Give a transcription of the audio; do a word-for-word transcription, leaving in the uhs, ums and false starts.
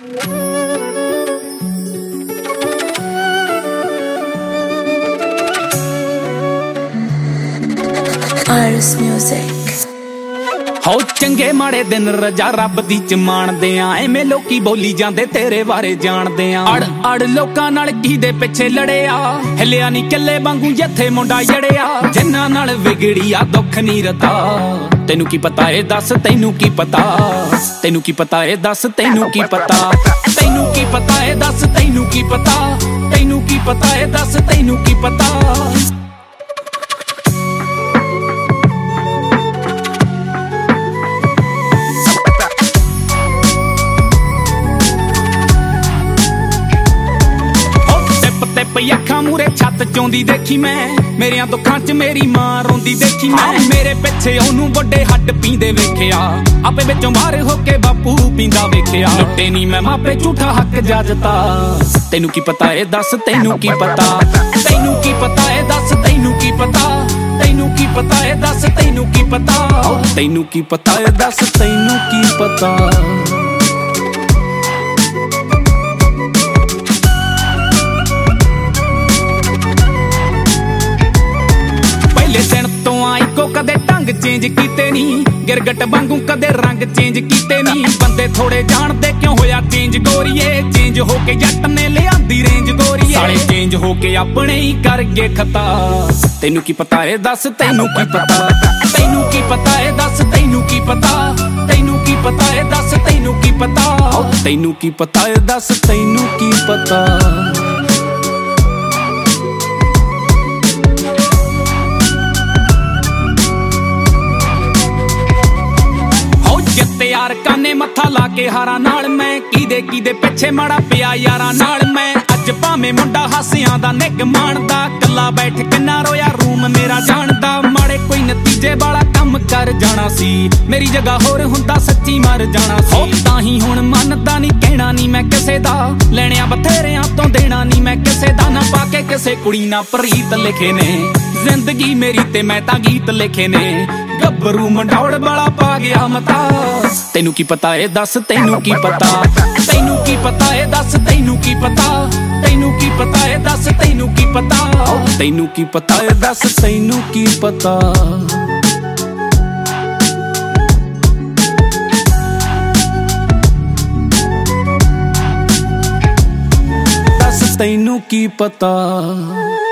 Iris Music। ਹੋ ਚੰਗੇ ਮਾੜੇ ਦਿਨ ਰਜਾ ਰੱਬ ਦੀ ਚ ਮਾਣਦੇ ਆ, ਐਵੇਂ ਲੋਕੀ ਬੋਲੀ ਜਾਂਦੇ ਤੇਰੇ ਬਾਰੇ ਜਾਣਦੇ ਆ। ਅੜ ਅੜ ਲੋਕਾਂ ਨਾਲ ਕਿਹਦੇ ਪਿੱਛੇ ਲੜਿਆ, ਹਿੱਲਿਆ ਨਹੀਂ ਕੱਲੇ ਵਾਂਗੂ ਜਿੱਥੇ ਮੁੰਡਾ ਜੜਿਆ। ਜਿੰਨਾਂ ਨਾਲ ਵਿਗੜੀ ਆ ਦੁੱਖ ਨਹੀਂ ਰਤਾ, ਤੈਨੂੰ ਕੀ ਪਤਾ ਏ ਦੱਸ ਤੈਨੂੰ ਕੀ ਪਤਾ, ਤੈਨੂੰ ਕੀ ਪਤਾ ਏ ਦੱਸ ਤੈਨੂੰ ਕੀ ਪਤਾ, ਤੈਨੂੰ ਕੀ ਪਤਾ ਏ ਦੱਸ ਤੈਨੂੰ ਕੀ ਪਤਾ, ਤੈਨੂੰ ਕੀ ਪਤਾ ਏ ਦੱਸ ਤੈਨੂੰ ਕੀ ਪਤਾ। ਅੱਖਾਂ ਮੂਰੇ ਛੱਤ ਚੋਂਦੀ ਦੇਖੀ ਮੈਂ, ਮੇਰਿਆਂ ਦੁੱਖਾਂ ਚ ਮੇਰੀ ਮਾਂ ਰੋਂਦੀ ਦੇਖੀ ਮੈਂ। ਮੇਰੇ ਪਿੱਛੇ ਉਹਨੂੰ ਵੱਡੇ ਹੱਡ ਪੀਂਦੇ ਵੇਖਿਆ, ਆਪੇ ਵਿੱਚੋਂ ਬਾਹਰ ਹੋ ਕੇ ਬਾਪੂ ਪੀਂਦਾ ਵੇਖਿਆ। ਲੁੱਟੇ ਨੀ ਮੈਂ ਮਾਪੇ ਝੂਠਾ ਹੱਕ ਜੱਜਤਾ, ਤੈਨੂੰ ਕੀ ਪਤਾ ਏ ਦੱਸ ਤੈਨੂੰ ਕੀ ਪਤਾ, ਤੈਨੂੰ ਕੀ ਪਤਾ ਏ ਦੱਸ ਤੈਨੂੰ ਕੀ ਪਤਾ, ਤੈਨੂੰ ਕੀ ਪਤਾ ਏ ਦੱਸ ਤੈਨੂੰ ਕੀ ਪਤਾ, ਤੈਨੂੰ ਕੀ ਪਤਾ ਏ ਦੱਸ ਤੈਨੂੰ ਕੀ ਪਤਾ। ਕਦੇ ਢੰਗ ਚੇਂਜ ਕੀਤੇ ਨੀ, ਗਿਰਗਟ ਵਾਂਗੂ ਕਦੇ ਰੰਗ ਚੇਂਜ ਕੀਤੇ ਨੀ। ਬੰਦੇ ਥੋੜੇ ਜਾਣਦੇ ਕਿਉਂ ਹੋਇਆ ਚੇਂਜ ਗੋਰੀਏ, ਚੇਂਜ ਹੋ ਕੇ ਜੱਟ ਨੇ ਲਿਆਂਦੀ ਰੇਂਜ ਗੋਰੀਏ। ਸਾਲੇ ਚੇਂਜ ਹੋ ਕੇ ਆਪਣੇ ਹੀ ਕਰ ਗਏ ਖਤਾ, ਤੈਨੂੰ ਕੀ ਪਤਾ ਏ ਦੱਸ ਤੈਨੂੰ ਕੀ ਪਤਾ, ਤੈਨੂੰ ਕੀ ਪਤਾ ਏ ਦੱਸ ਤੈਨੂੰ ਕੀ ਪਤਾ, ਤੈਨੂੰ ਕੀ ਪਤਾ ਏ ਦੱਸ ਤੈਨੂੰ ਕੀ ਪਤਾ, ਤੈਨੂੰ ਕੀ ਪਤਾ ਏ ਦੱਸ ਤੈਨੂੰ ਕੀ ਪਤਾ। ਯਾਰ ਕਾਨੇ ਮੱਥਾ ਲਾ ਕੇ ਹਾਰਾਂ ਨਾਲ ਮੈਂ, ਕਿਦੇ ਕਿਦੇ ਪਿੱਛੇ ਮਾੜਾ ਪਿਆ ਯਾਰਾਂ ਨਾਲ ਮੈਂ। ਅੱਜ ਭਾਵੇਂ ਮੁੰਡਾ ਹਾਸਿਆਂ ਦਾ ਨਿੱਘ ਮਾਣਦਾ, ਕੱਲਾ ਬੈਠ ਕਿੰਨਾ ਰੋਇਆ ਰੂਮ ਮੇਰਾ ਜਾਣਦਾ। ਮਾੜੇ ਕੋਈ ਨਤੀਜੇ ਵਾਲਾ ਕੰਮ ਕਰ ਜਾਣਾ ਸੀ, ਮੇਰੀ ਜਗ੍ਹਾ ਹੋਰ ਹੁੰਦਾ ਸੱਚੀ ਮਰ ਜਾਣਾ ਸੀ। ਤਾਂ ਹੀ ਹੁਣ ਮੰਨਦਾ ਨਹੀਂ ਕਹਿਣਾ ਨਹੀਂ ਮੈਂ ਕਿਸੇ ਦਾ, ਲੈਣਿਆ ਬਥੇਰਿਆਂ ਤੋਂ ਦੇਣਾ ਨਹੀਂ ਮੈਂ ਕਿਸੇ ਦਾ। ਨਾ ਪਾ ਕੇ ਕਿਸੇ ਕੁੜੀ ਨਾ ਪ੍ਰੀਤ ਲਿਖੇ ਨੇ, ਜ਼ਿੰਦਗੀ ਮੇਰੀ ਤੇ ਮੈਂ ਤਾਂ ਗੀਤ ਲਿਖੇ ਨੇ। ਗੱਭਰੂ ਮੰਡੌੜ ਵਾਲਾ ਪਾ ਗਿਆ ਮਤਾ, ਤੈਨੂੰ ਕੀ ਪਤਾ ਏ ਦੱਸ ਤੈਨੂੰ ਕੀ ਪਤਾ, ਤੈਨੂੰ ਕੀ ਪਤਾ ਏ ਦੱਸ ਤੈਨੂੰ ਕੀ ਪਤਾ, ਤੈਨੂੰ ਕੀ ਪਤਾ ਏ ਦੱਸ ਤੈਨੂੰ ਕੀ ਪਤਾ, ਤੈਨੂੰ ਕੀ ਪਤਾ ਏ ਦੱਸ ਤੈਨੂੰ ਕੀ ਪਤਾ। ਦੱਸ ਤੈਨੂੰ ਕੀ ਪਤਾ।